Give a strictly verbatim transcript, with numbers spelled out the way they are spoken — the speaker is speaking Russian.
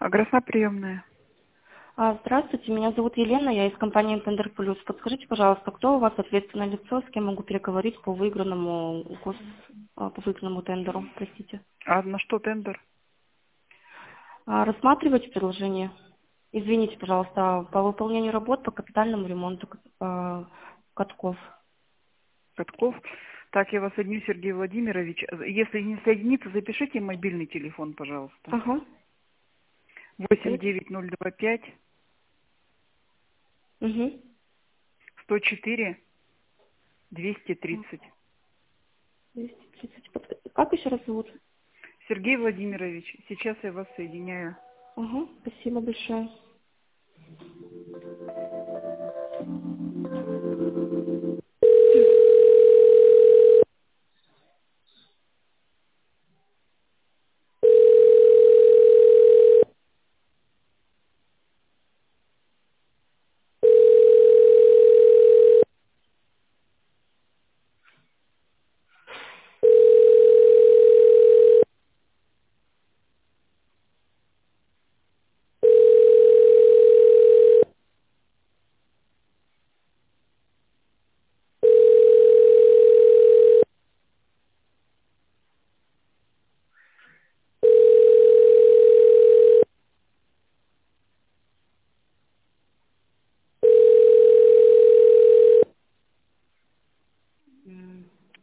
Агроса приемная. А, Здравствуйте, меня зовут Елена, я из компании Тендер Плюс. Подскажите, пожалуйста, кто у вас ответственное лицо, с кем могу переговорить по выигранному гос... а, по выигранному тендеру, простите. А на что тендер? А, Рассматриваете предложение? Извините, пожалуйста, по выполнению работ по капитальному ремонту а, катков. Катков? Так, я вас соединю, Сергей Владимирович. Если не соединится, запишите мобильный телефон, пожалуйста. Ага. восемь девять ноль два пять Угу. сто четыре двести тридцать. двести тридцать. Как еще раз зовут? Сергей Владимирович, сейчас я вас соединяю. Ага, спасибо большое.